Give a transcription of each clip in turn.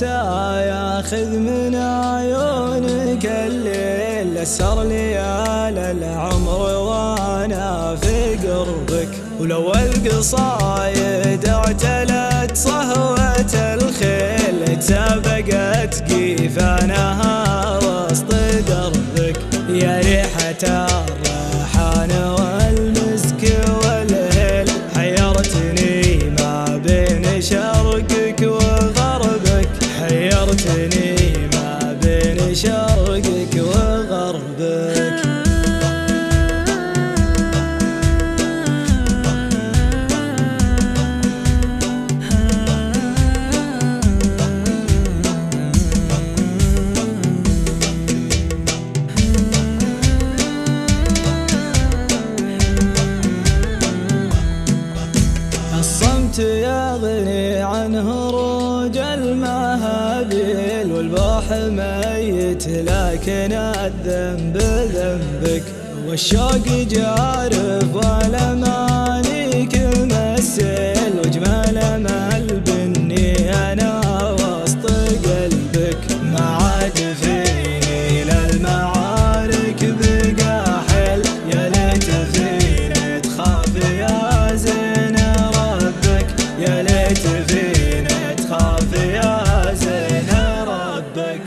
ياخذ من عيونك الليل، أسهر ليال العمر وانا في قربك. ولو القصايد اعتلت صهوة الخيل، تسابقت قيفانها وسط دربك. يا ريحة الريحان والمسك والهيل، حيرتني ما بين شرقك وغربك، حيرتني ما بين شرقك وغربك. الصمت يغني عن هروج المهابيل، والبوح ميت لكن الذنب ذنبك. والشوق جارف والامانيك مسيل، واجمل امل بني انا وسط قلبك. ما عاد فيني للمعارك بقى حيل، يا ليت فيني تخاف يا زين ربك، يا ليت فيني تخاف يا زين ربك.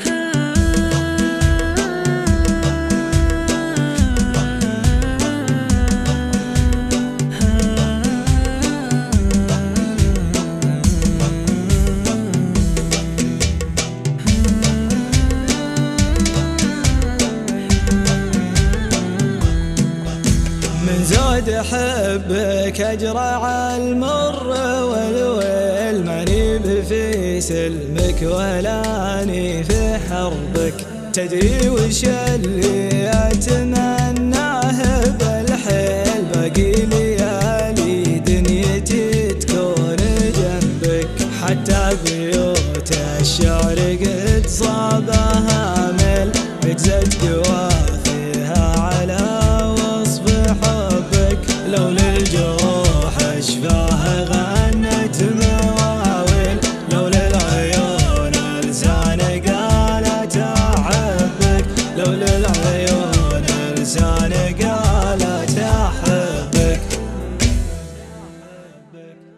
من زود حبك أجرع المر والويل، ماني في سلمك ولاني في حربك. تدري وش اللي أتمناه بالحيل، باقي ليالي دنيتي تكون جنبك. حتى بيوت الشعر قد صابها مل، عجزت قوافيها على حبك. لو للجروح اشفاه غنت مواويل، لو للعيون لسان قالت احبك، لو للعيون لسان قالت احبك.